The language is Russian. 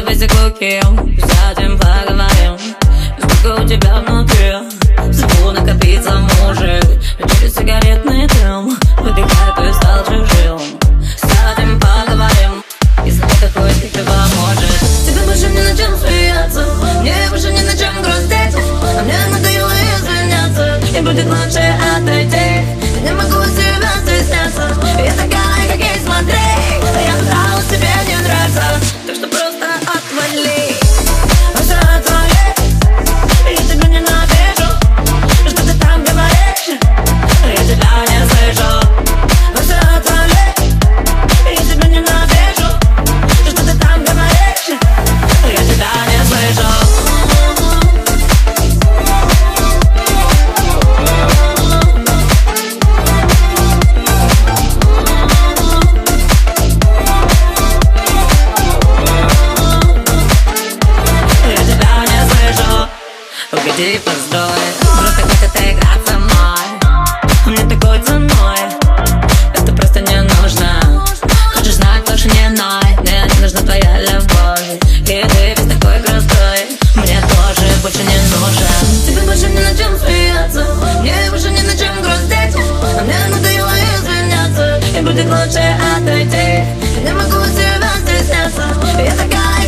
бесикуки, затем поговорим. Сколько у тебя внутри, звук накопиться может. Через сигаретный дым выдыхай, ты стал чужим. Затем поговорим, если это хоть как-то поможет. Тебе больше не на чем смеяться, мне больше не на чем грустить, а мне надоело извиняться, и будет лучше отойти. Я не могу себя стесняться, я такая, как есть, смотри. Я знала, тебе не нравится, так что просто отвали. Просто отвали, я тебя ненавижу. Что ты там говоришь? Я тебя не слышу. Просто отвали, я тебя ненавижу. Что ты там говоришь? Я тебя не слышу. Угоди, постой, просто хочет играть со мной. Мне такой ценой это просто не нужно. Хочешь знать, больше не ной. Мне не нужна твоя любовь, и ты весь такой крутой. Мне тоже больше не нужен. Тебе больше не на чем смеяться, мне больше не на чем грустить, а мне надоело извиняться, и будет лучше отойти. Я не могу себя стесняться, я такая.